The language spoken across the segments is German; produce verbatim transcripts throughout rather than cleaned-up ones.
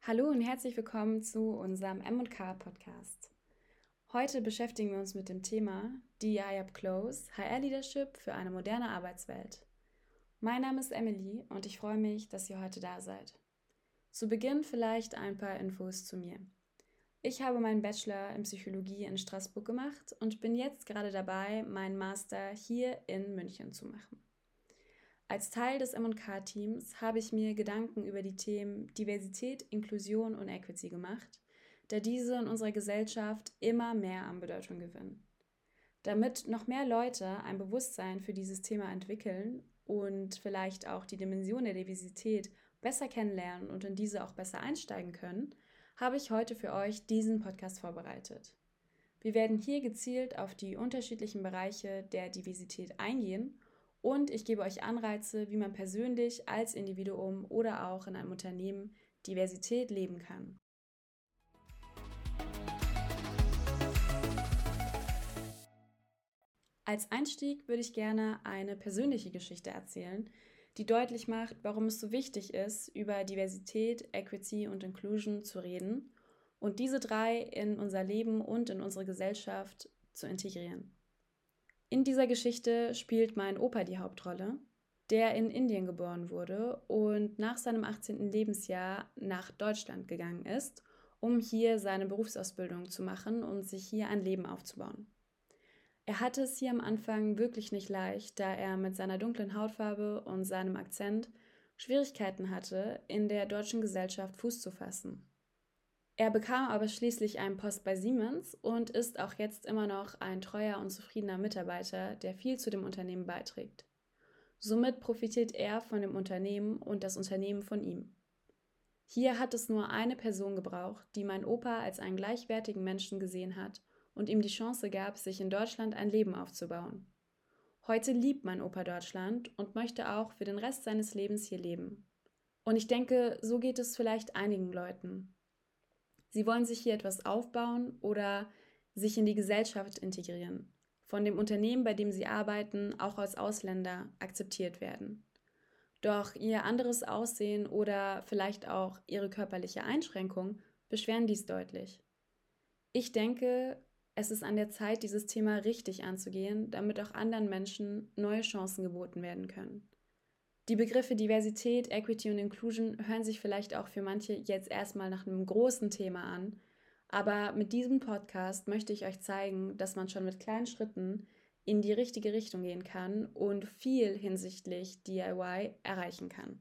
Hallo und herzlich willkommen zu unserem M und K Podcast. Heute beschäftigen wir uns mit dem Thema D E I Up Close, H R-Leadership für eine moderne Arbeitswelt. Mein Name ist Emily und ich freue mich, dass ihr heute da seid. Zu Beginn vielleicht ein paar Infos zu mir. Ich habe meinen Bachelor in Psychologie in Straßburg gemacht und bin jetzt gerade dabei, meinen Master hier in München zu machen. Als Teil des M und K-Teams habe ich mir Gedanken über die Themen Diversität, Inklusion und Equity gemacht, da diese in unserer Gesellschaft immer mehr an Bedeutung gewinnen. Damit noch mehr Leute ein Bewusstsein für dieses Thema entwickeln und vielleicht auch die Dimension der Diversität besser kennenlernen und in diese auch besser einsteigen können, habe ich heute für euch diesen Podcast vorbereitet. Wir werden hier gezielt auf die unterschiedlichen Bereiche der Diversität eingehen und ich gebe euch Anreize, wie man persönlich als Individuum oder auch in einem Unternehmen Diversität leben kann. Als Einstieg würde ich gerne eine persönliche Geschichte erzählen, die deutlich macht, warum es so wichtig ist, über Diversität, Equity und Inclusion zu reden und diese drei in unser Leben und in unsere Gesellschaft zu integrieren. In dieser Geschichte spielt mein Opa die Hauptrolle, der in Indien geboren wurde und nach seinem achtzehnten Lebensjahr nach Deutschland gegangen ist, um hier seine Berufsausbildung zu machen und sich hier ein Leben aufzubauen. Er hatte es hier am Anfang wirklich nicht leicht, da er mit seiner dunklen Hautfarbe und seinem Akzent Schwierigkeiten hatte, in der deutschen Gesellschaft Fuß zu fassen. Er bekam aber schließlich einen Post bei Siemens und ist auch jetzt immer noch ein treuer und zufriedener Mitarbeiter, der viel zu dem Unternehmen beiträgt. Somit profitiert er von dem Unternehmen und das Unternehmen von ihm. Hier hat es nur eine Person gebraucht, die mein Opa als einen gleichwertigen Menschen gesehen hat und ihm die Chance gab, sich in Deutschland ein Leben aufzubauen. Heute liebt mein Opa Deutschland und möchte auch für den Rest seines Lebens hier leben. Und ich denke, so geht es vielleicht einigen Leuten. Sie wollen sich hier etwas aufbauen oder sich in die Gesellschaft integrieren, von dem Unternehmen, bei dem sie arbeiten, auch als Ausländer akzeptiert werden. Doch ihr anderes Aussehen oder vielleicht auch ihre körperliche Einschränkung beschweren dies deutlich. Ich denke, es ist an der Zeit, dieses Thema richtig anzugehen, damit auch anderen Menschen neue Chancen geboten werden können. Die Begriffe Diversität, Equity und Inclusion hören sich vielleicht auch für manche jetzt erstmal nach einem großen Thema an, aber mit diesem Podcast möchte ich euch zeigen, dass man schon mit kleinen Schritten in die richtige Richtung gehen kann und viel hinsichtlich D I Y erreichen kann.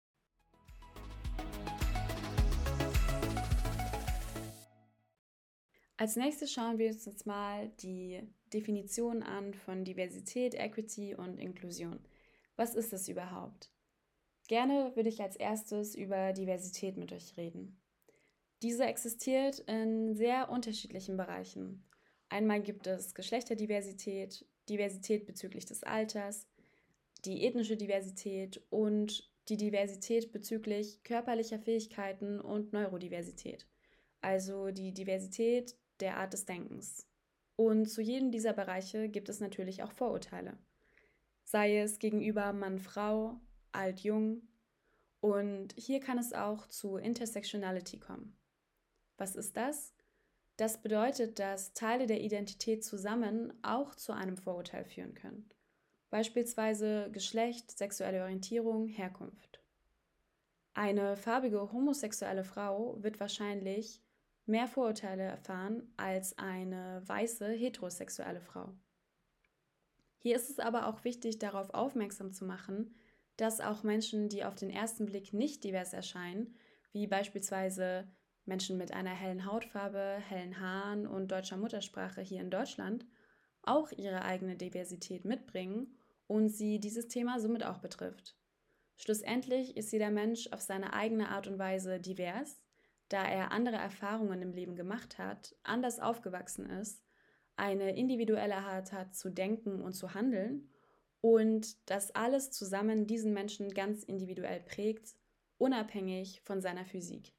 Als nächstes schauen wir uns jetzt mal die Definition an von Diversität, Equity und Inklusion. Was ist das überhaupt? Gerne würde ich als erstes über Diversität mit euch reden. Diese existiert in sehr unterschiedlichen Bereichen. Einmal gibt es Geschlechterdiversität, Diversität bezüglich des Alters, die ethnische Diversität und die Diversität bezüglich körperlicher Fähigkeiten und Neurodiversität, also die Diversität der Art des Denkens. Und zu jedem dieser Bereiche gibt es natürlich auch Vorurteile, sei es gegenüber Mann, Frau, alt, jung. Und hier kann es auch zu Intersectionality kommen. Was ist das? Das bedeutet, dass Teile der Identität zusammen auch zu einem Vorurteil führen können. Beispielsweise Geschlecht, sexuelle Orientierung, Herkunft. Eine farbige homosexuelle Frau wird wahrscheinlich mehr Vorurteile erfahren als eine weiße heterosexuelle Frau. Hier ist es aber auch wichtig, darauf aufmerksam zu machen, dass auch Menschen, die auf den ersten Blick nicht divers erscheinen, wie beispielsweise Menschen mit einer hellen Hautfarbe, hellen Haaren und deutscher Muttersprache hier in Deutschland, auch ihre eigene Diversität mitbringen und sie dieses Thema somit auch betrifft. Schlussendlich ist jeder Mensch auf seine eigene Art und Weise divers, da er andere Erfahrungen im Leben gemacht hat, anders aufgewachsen ist, eine individuelle Art hat zu denken und zu handeln und das alles zusammen diesen Menschen ganz individuell prägt, unabhängig von seiner Physik.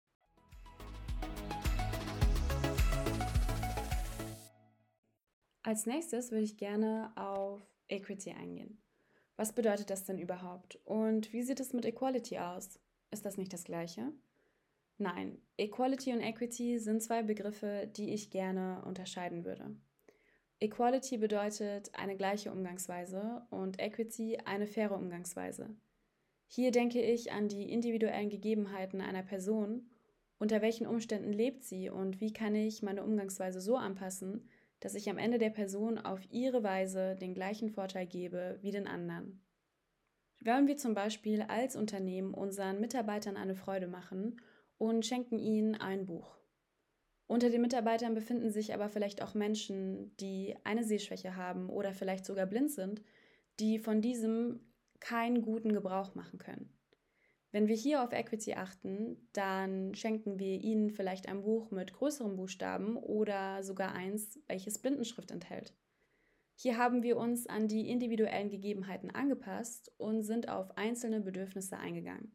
Als nächstes würde ich gerne auf Equity eingehen. Was bedeutet das denn überhaupt? Und wie sieht es mit Equality aus? Ist das nicht das Gleiche? Nein, Equality und Equity sind zwei Begriffe, die ich gerne unterscheiden würde. Equality bedeutet eine gleiche Umgangsweise und Equity eine faire Umgangsweise. Hier denke ich an die individuellen Gegebenheiten einer Person, unter welchen Umständen lebt sie und wie kann ich meine Umgangsweise so anpassen, dass ich am Ende der Person auf ihre Weise den gleichen Vorteil gebe wie den anderen. Wollen wir zum Beispiel als Unternehmen unseren Mitarbeitern eine Freude machen und schenken ihnen ein Buch. Unter den Mitarbeitern befinden sich aber vielleicht auch Menschen, die eine Sehschwäche haben oder vielleicht sogar blind sind, die von diesem keinen guten Gebrauch machen können. Wenn wir hier auf Equity achten, dann schenken wir ihnen vielleicht ein Buch mit größeren Buchstaben oder sogar eins, welches Blindenschrift enthält. Hier haben wir uns an die individuellen Gegebenheiten angepasst und sind auf einzelne Bedürfnisse eingegangen.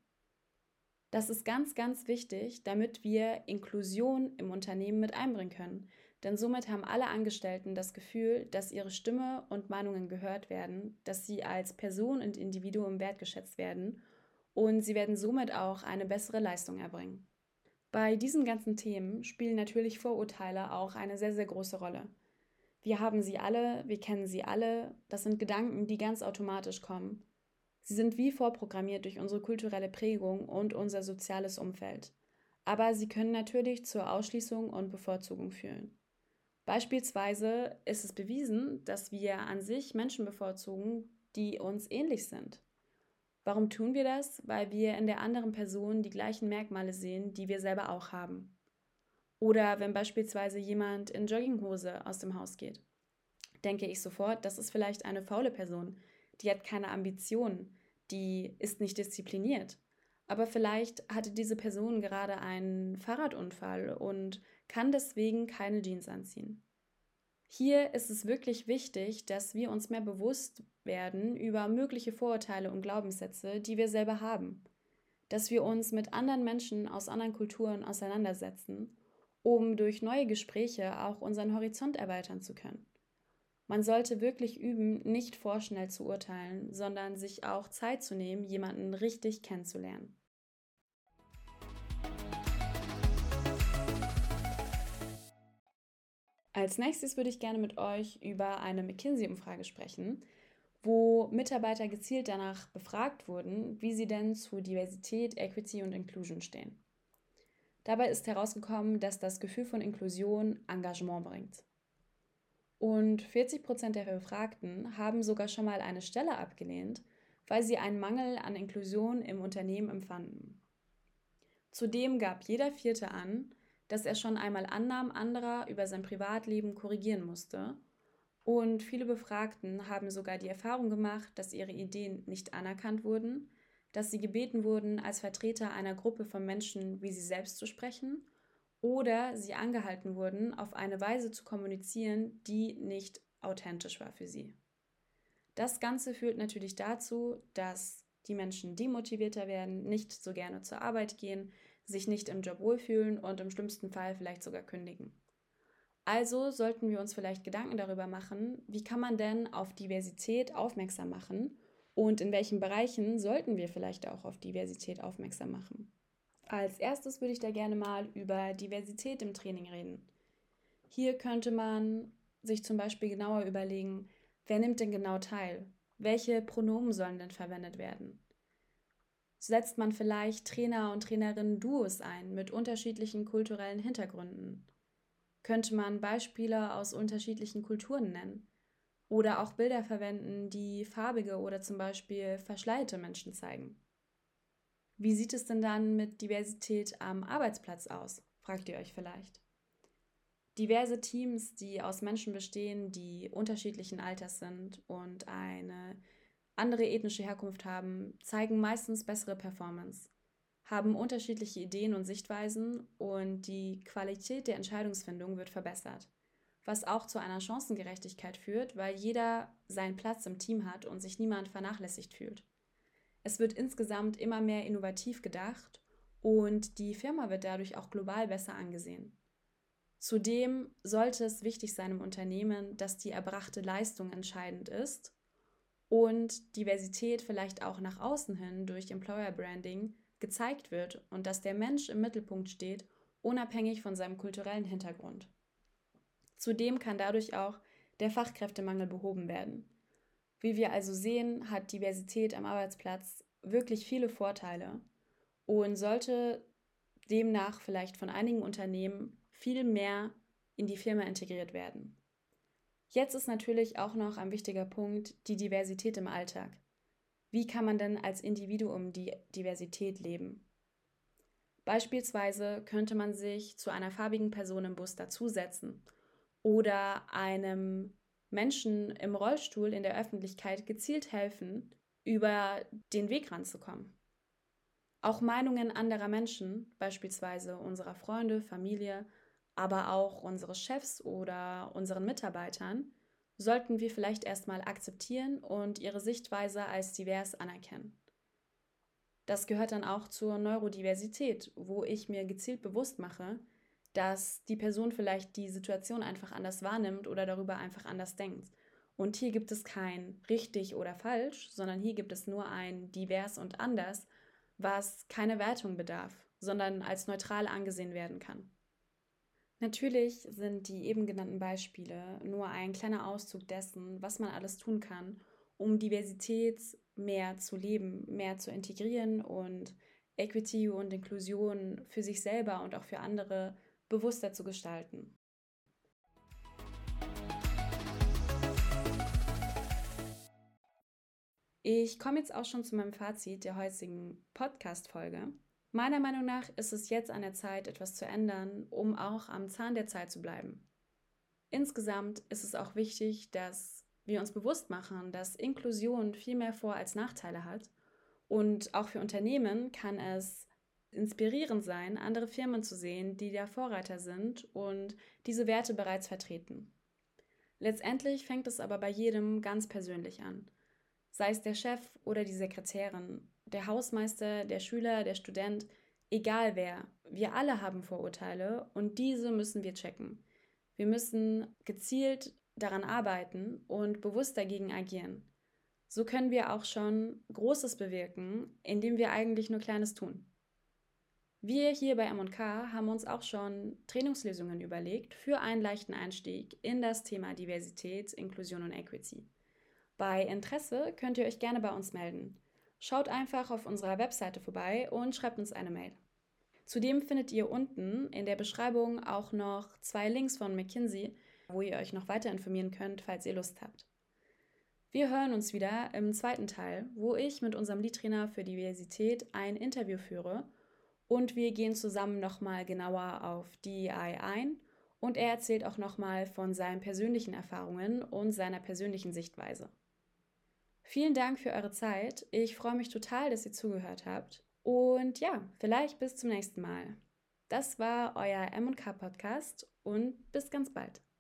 Das ist ganz, ganz wichtig, damit wir Inklusion im Unternehmen mit einbringen können. Denn somit haben alle Angestellten das Gefühl, dass ihre Stimme und Meinungen gehört werden, dass sie als Person und Individuum wertgeschätzt werden und sie werden somit auch eine bessere Leistung erbringen. Bei diesen ganzen Themen spielen natürlich Vorurteile auch eine sehr, sehr große Rolle. Wir haben sie alle, wir kennen sie alle, das sind Gedanken, die ganz automatisch kommen. Sie sind wie vorprogrammiert durch unsere kulturelle Prägung und unser soziales Umfeld. Aber sie können natürlich zur Ausschließung und Bevorzugung führen. Beispielsweise ist es bewiesen, dass wir an sich Menschen bevorzugen, die uns ähnlich sind. Warum tun wir das? Weil wir in der anderen Person die gleichen Merkmale sehen, die wir selber auch haben. Oder wenn beispielsweise jemand in Jogginghose aus dem Haus geht, denke ich sofort, das ist vielleicht eine faule Person, die hat keine Ambitionen, die ist nicht diszipliniert. Aber vielleicht hatte diese Person gerade einen Fahrradunfall und kann deswegen keine Jeans anziehen. Hier ist es wirklich wichtig, dass wir uns mehr bewusst werden über mögliche Vorurteile und Glaubenssätze, die wir selber haben. Dass wir uns mit anderen Menschen aus anderen Kulturen auseinandersetzen, um durch neue Gespräche auch unseren Horizont erweitern zu können. Man sollte wirklich üben, nicht vorschnell zu urteilen, sondern sich auch Zeit zu nehmen, jemanden richtig kennenzulernen. Als nächstes würde ich gerne mit euch über eine McKinsey-Umfrage sprechen, wo Mitarbeiter gezielt danach befragt wurden, wie sie denn zu Diversität, Equity und Inclusion stehen. Dabei ist herausgekommen, dass das Gefühl von Inklusion Engagement bringt. Und vierzig Prozent der Befragten haben sogar schon mal eine Stelle abgelehnt, weil sie einen Mangel an Inklusion im Unternehmen empfanden. Zudem gab jeder Vierte an, dass er schon einmal Annahmen anderer über sein Privatleben korrigieren musste. Und viele Befragten haben sogar die Erfahrung gemacht, dass ihre Ideen nicht anerkannt wurden, dass sie gebeten wurden, als Vertreter einer Gruppe von Menschen wie sie selbst zu sprechen, oder sie angehalten wurden, auf eine Weise zu kommunizieren, die nicht authentisch war für sie. Das Ganze führt natürlich dazu, dass die Menschen demotivierter werden, nicht so gerne zur Arbeit gehen, sich nicht im Job wohlfühlen und im schlimmsten Fall vielleicht sogar kündigen. Also sollten wir uns vielleicht Gedanken darüber machen, wie kann man denn auf Diversität aufmerksam machen und in welchen Bereichen sollten wir vielleicht auch auf Diversität aufmerksam machen. Als erstes würde ich da gerne mal über Diversität im Training reden. Hier könnte man sich zum Beispiel genauer überlegen, wer nimmt denn genau teil? Welche Pronomen sollen denn verwendet werden? Setzt man vielleicht Trainer und Trainerinnen Duos ein mit unterschiedlichen kulturellen Hintergründen? Könnte man Beispiele aus unterschiedlichen Kulturen nennen? Oder auch Bilder verwenden, die farbige oder zum Beispiel verschleierte Menschen zeigen? Wie sieht es denn dann mit Diversität am Arbeitsplatz aus, fragt ihr euch vielleicht. Diverse Teams, die aus Menschen bestehen, die unterschiedlichen Alters sind und eine andere ethnische Herkunft haben, zeigen meistens bessere Performance, haben unterschiedliche Ideen und Sichtweisen und die Qualität der Entscheidungsfindung wird verbessert, was auch zu einer Chancengerechtigkeit führt, weil jeder seinen Platz im Team hat und sich niemand vernachlässigt fühlt. Es wird insgesamt immer mehr innovativ gedacht und die Firma wird dadurch auch global besser angesehen. Zudem sollte es wichtig sein im Unternehmen, dass die erbrachte Leistung entscheidend ist und Diversität vielleicht auch nach außen hin durch Employer Branding gezeigt wird und dass der Mensch im Mittelpunkt steht, unabhängig von seinem kulturellen Hintergrund. Zudem kann dadurch auch der Fachkräftemangel behoben werden. Wie wir also sehen, hat Diversität am Arbeitsplatz wirklich viele Vorteile und sollte demnach vielleicht von einigen Unternehmen viel mehr in die Firma integriert werden. Jetzt ist natürlich auch noch ein wichtiger Punkt die Diversität im Alltag. Wie kann man denn als Individuum die Diversität leben? Beispielsweise könnte man sich zu einer farbigen Person im Bus dazusetzen oder einem Menschen im Rollstuhl in der Öffentlichkeit gezielt helfen, über den Weg ranzukommen. Auch Meinungen anderer Menschen, beispielsweise unserer Freunde, Familie, aber auch unseres Chefs oder unseren Mitarbeitern, sollten wir vielleicht erstmal akzeptieren und ihre Sichtweise als divers anerkennen. Das gehört dann auch zur Neurodiversität, wo ich mir gezielt bewusst mache, dass die Person vielleicht die Situation einfach anders wahrnimmt oder darüber einfach anders denkt. Und hier gibt es kein richtig oder falsch, sondern hier gibt es nur ein divers und anders, was keine Wertung bedarf, sondern als neutral angesehen werden kann. Natürlich sind die eben genannten Beispiele nur ein kleiner Auszug dessen, was man alles tun kann, um Diversität mehr zu leben, mehr zu integrieren und Equity und Inklusion für sich selber und auch für andere bewusster zu gestalten. Ich komme jetzt auch schon zu meinem Fazit der heutigen Podcast-Folge. Meiner Meinung nach ist es jetzt an der Zeit, etwas zu ändern, um auch am Zahn der Zeit zu bleiben. Insgesamt ist es auch wichtig, dass wir uns bewusst machen, dass Inklusion viel mehr Vor- als Nachteile hat. Und auch für Unternehmen kann es inspirierend sein, andere Firmen zu sehen, die der Vorreiter sind und diese Werte bereits vertreten. Letztendlich fängt es aber bei jedem ganz persönlich an. Sei es der Chef oder die Sekretärin, der Hausmeister, der Schüler, der Student, egal wer. Wir alle haben Vorurteile und diese müssen wir checken. Wir müssen gezielt daran arbeiten und bewusst dagegen agieren. So können wir auch schon Großes bewirken, indem wir eigentlich nur Kleines tun. Wir hier bei M und K haben uns auch schon Trainingslösungen überlegt für einen leichten Einstieg in das Thema Diversität, Inklusion und Equity. Bei Interesse könnt ihr euch gerne bei uns melden. Schaut einfach auf unserer Webseite vorbei und schreibt uns eine Mail. Zudem findet ihr unten in der Beschreibung auch noch zwei Links von McKinsey, wo ihr euch noch weiter informieren könnt, falls ihr Lust habt. Wir hören uns wieder im zweiten Teil, wo ich mit unserem Leadtrainer für Diversität ein Interview führe und wir gehen zusammen nochmal genauer auf D E I ein und er erzählt auch nochmal von seinen persönlichen Erfahrungen und seiner persönlichen Sichtweise. Vielen Dank für eure Zeit. Ich freue mich total, dass ihr zugehört habt. Und ja, vielleicht bis zum nächsten Mal. Das war euer M und K Podcast und bis ganz bald.